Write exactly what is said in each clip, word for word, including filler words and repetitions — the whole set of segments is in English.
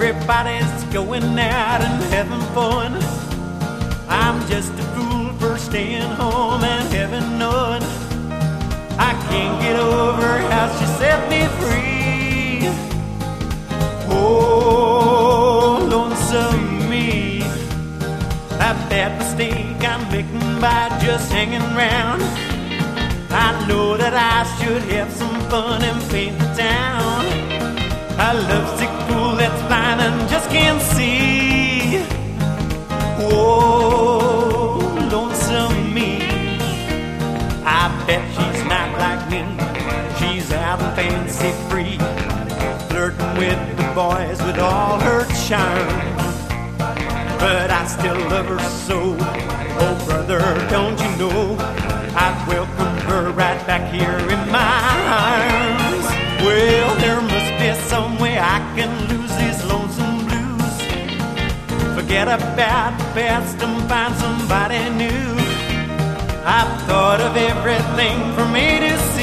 everybody's going out and having fun. I'm just a fool for staying home and having none. I can't get over how she set me free. Oh, lonesome me. That bad mistake I'm making by just hanging around. I know that I should have some fun and paint the town. A lovesick fool that's blind and just can't see. Oh, lonesome me. I bet she's not like me. She's out and fancy free, flirting with the boys with all her charm. But I still love her so. Oh, brother, don't you know I'd welcome her right back here in my arms. Well, there must be some way I can lose these lonesome blues. Forget about the past and find somebody new. I've thought of everything from A to Z.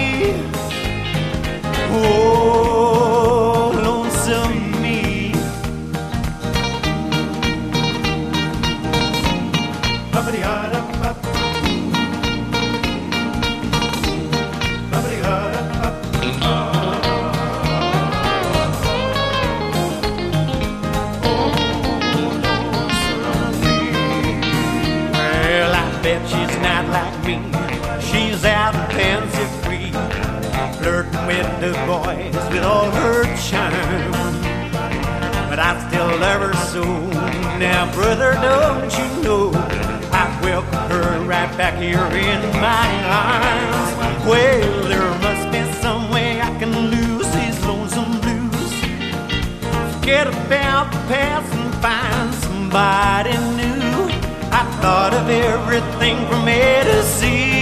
Oh, lonesome me. Ba-ba-dee-da-da-ba. She's not like me. She's out and fancy free, flirting with the boys with all her charm. But I still love her so. Now, brother, don't you know I welcome her right back here in my arms. Well, there must be some way I can lose these lonesome blues. Forget about the past and find somebody new. I thought of everything from A to Z.